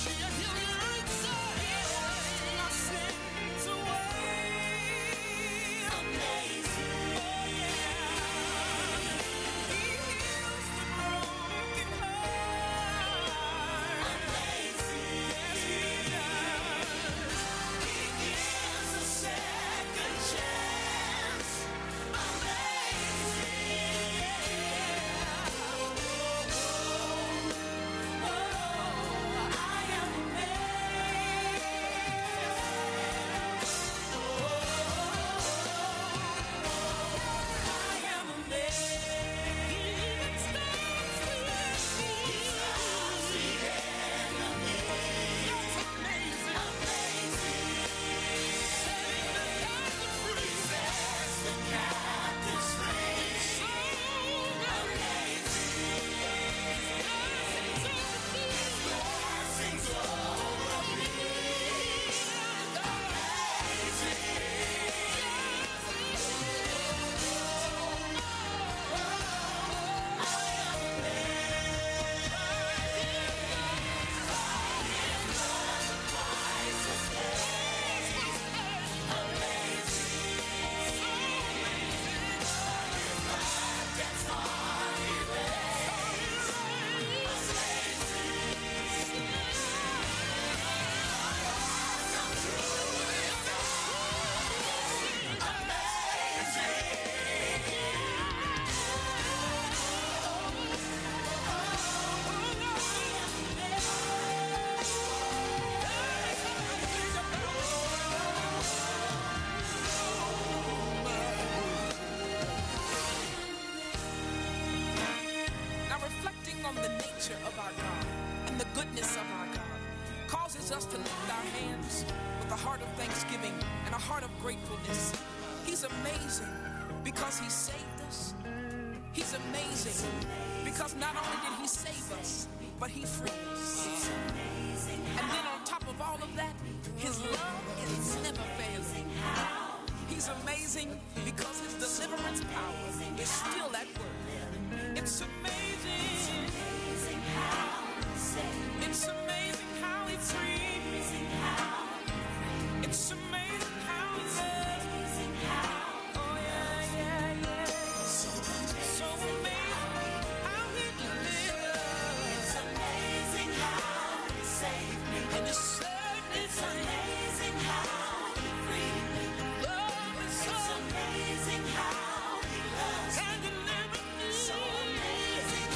on the nature of our God and the goodness of our God causes us to lift our hands with a heart of thanksgiving and a heart of gratefulness. He's amazing because he saved us. He's amazing because not only did he save us, but he freed us. And then on top of all of that, his love is never failing. He's amazing because his deliverance power is still at work. It's amazing. It's amazing how he frees. It's amazing how he loves. Oh yeah, yeah, yeah. So amazing how he delivers. It's amazing how he saved me. And he saved me. It's amazing how he freed me. Love is so amazing how he loves and delivered me. So amazing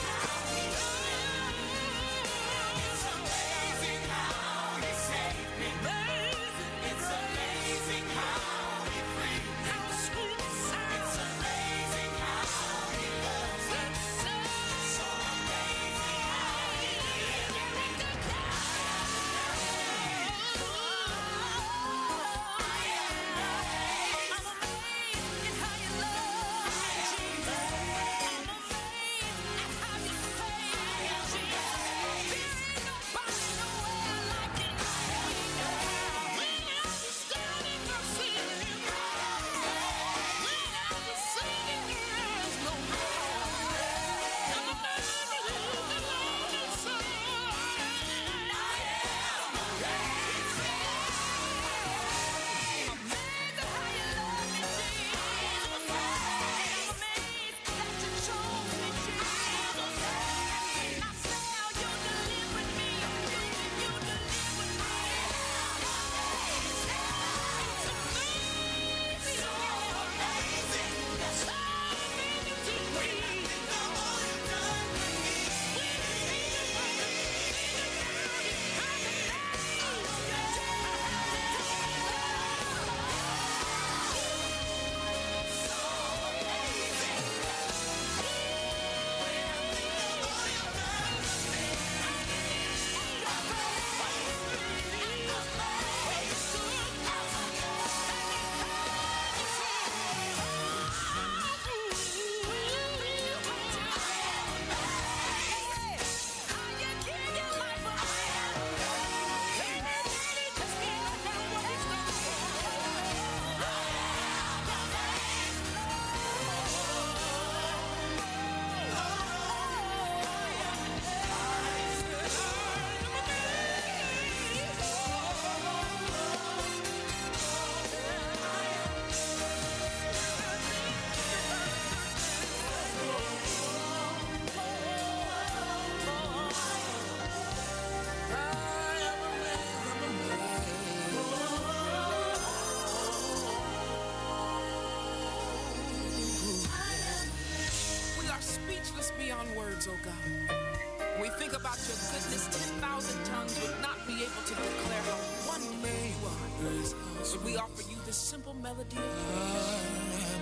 God. When we think about your goodness, 10,000 tongues would not be able to declare how wonderful you are. So we offer you this simple melody of praise.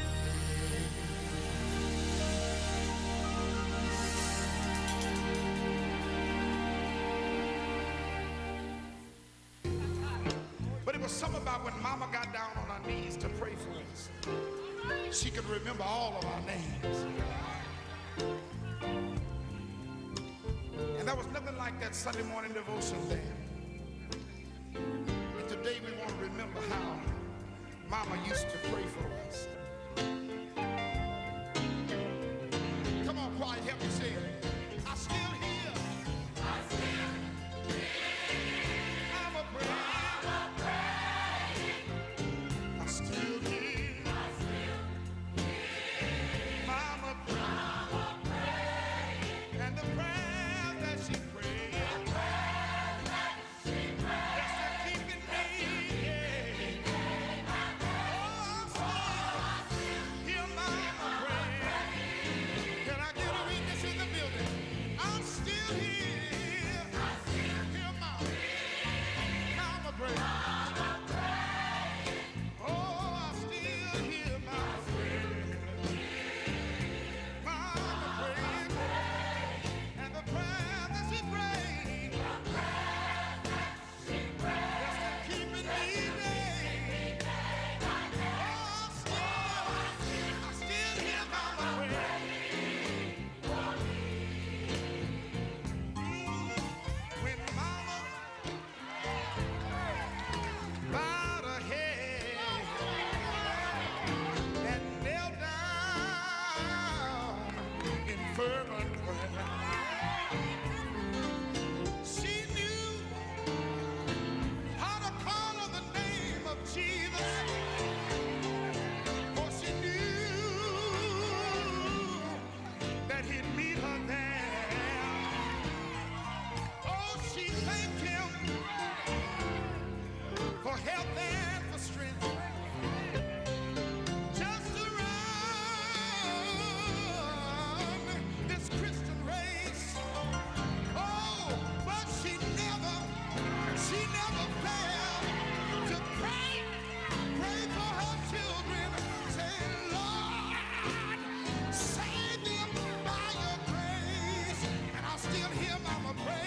But it was something about when Mama got down on her knees to pray for us. She could remember all of our names. And there was nothing like that Sunday morning devotion there. And today we want to remember how Mama used to pray for us. Come on, choir, help me sing. I still hear. I still hear. I'm a prayer. I still hear. I still hear. Mama pray. Mama pray. And the prayer that she prayed. The prayer that she prayed. That's still keeping me. Yeah. Oh, I still hear Mama pray. Can I get a witness in the building? I'm still here. I still hear Mama. Mama pray. Oh, I still hear Mama pray. Mama praying, and the prayer that she prayed, that's still keeping me there. Oh, I still hear Mama pray. When Mama bowed her head and knelt down in fervent prayer. She knew how to call on the name of Jesus, for she knew that he'd meet her there. Oh, she thanked him for help and for strength. Just to run this Christian race. Oh, but she never failed to pray for her children. Say, Lord, save them by your grace. And I still hear Mama pray.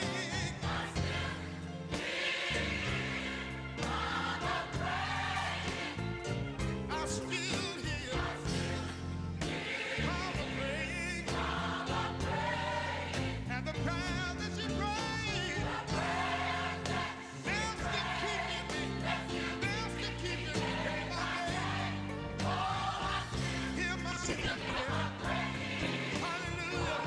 I still hear Mama praying, and the prayer that she prayed, they're still keeping me, they're still keeping me day by day. Hear my hallelujah.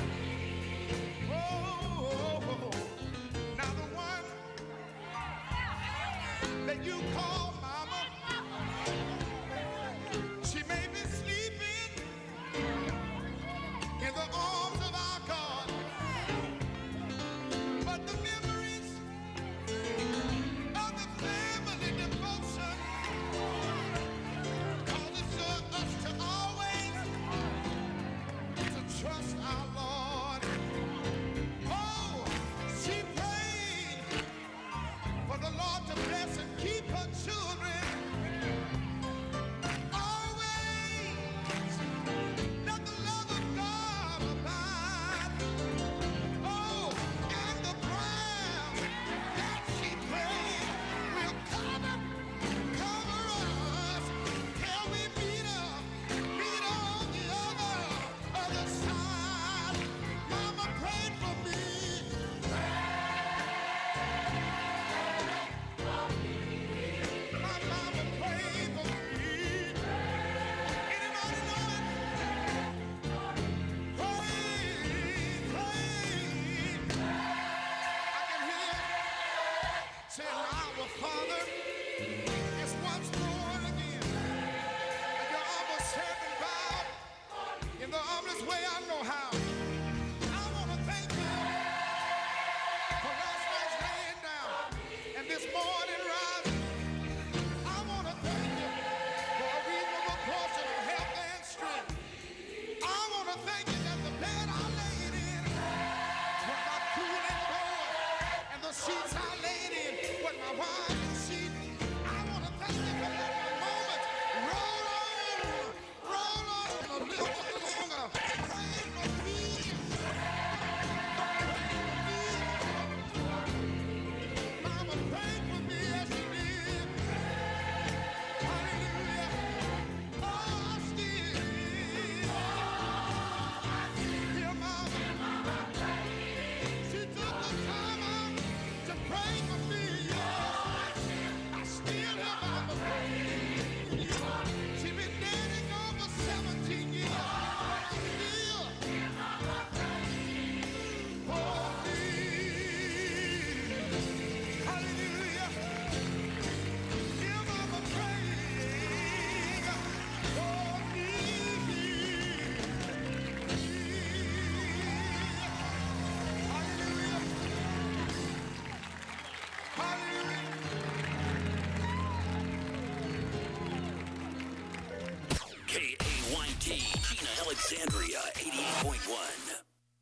Oh, now the one that you call Mama, she may be sleeping in the arms of our God, but the memories of the family devotion causes us to always to trust our Lord. Oh, she prayed for the Lord to bless and keep her children. sheets I laid in with my wife's sheet. I want to thank you for letting my moment roll on a little longer. Pray for me. Mama prayed for me as she did. Hallelujah. Oh, still. Dear mama, she took the time out to pray for me. Yeah. I still have mama praying. She been dead over 17 years. But I still for me. Hallelujah. Dear mama praying for me. Hallelujah. Hallelujah. KAYT, Gina Alexandria, 88.1.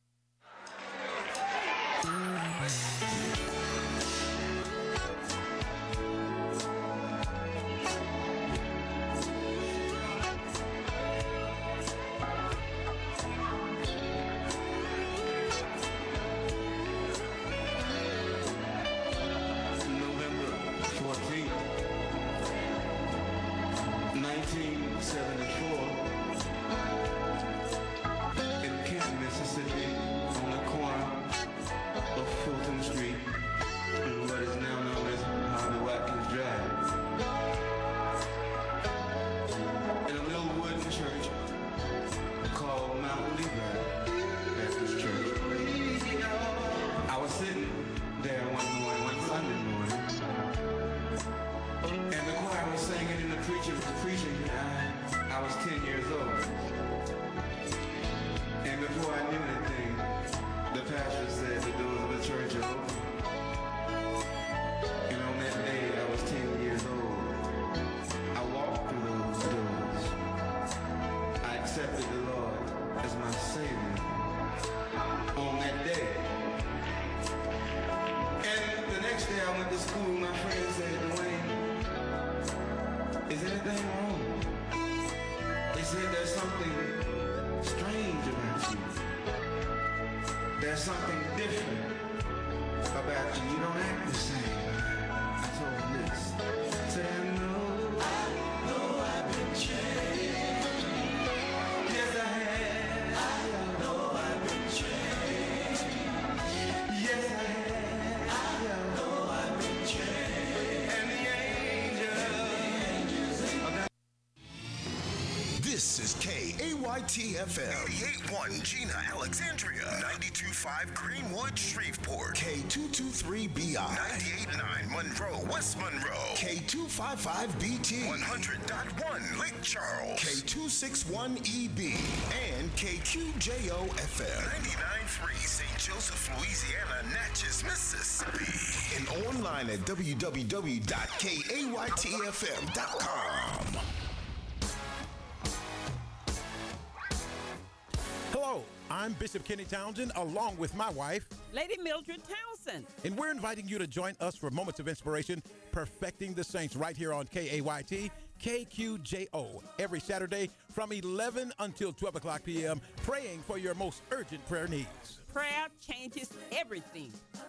November 14th, 1974, in Kent, Mississippi, on the corner of Fulton Street and what is now known as Harvey Watkins Drive. In a little wooden church called Mount Levi Baptist Church. I was sitting there one Sunday morning, and the choir was singing and the preacher was preaching. I was 10 years old. And before I knew anything, the pastor said the doors of the church are open. And on that day, I was 10 years old. I walked through those doors. I accepted the Lord as my Savior on that day. And the next day I went to school, my friend said, Dwayne, is anything wrong? They said there's something strange about you. There's something different about you. You don't act the same. I told him this. Say, I know I've been changed. Yes, I have. I know I've been changed. Yes, I have. I know I've been changed. And the angels of God. This is KAYT FM 88.1 Gina Alexandria, 92.5 Greenwood Shreveport, K223BI 98.9 Monroe West Monroe, K255BT 100.1 Lake Charles, K261EB, and KQJO FM 99.3 St. Joseph, Louisiana, Natchez, Mississippi, and online at www.kaytfm.com. Hello, I'm Bishop Kenny Townsend, along with my wife, Lady Mildred Townsend. and we're inviting you to join us for Moments of Inspiration, Perfecting the Saints, right here on KAYT, KQJO, every Saturday from 11 until 12 o'clock p.m., praying for your most urgent prayer needs. Prayer changes everything.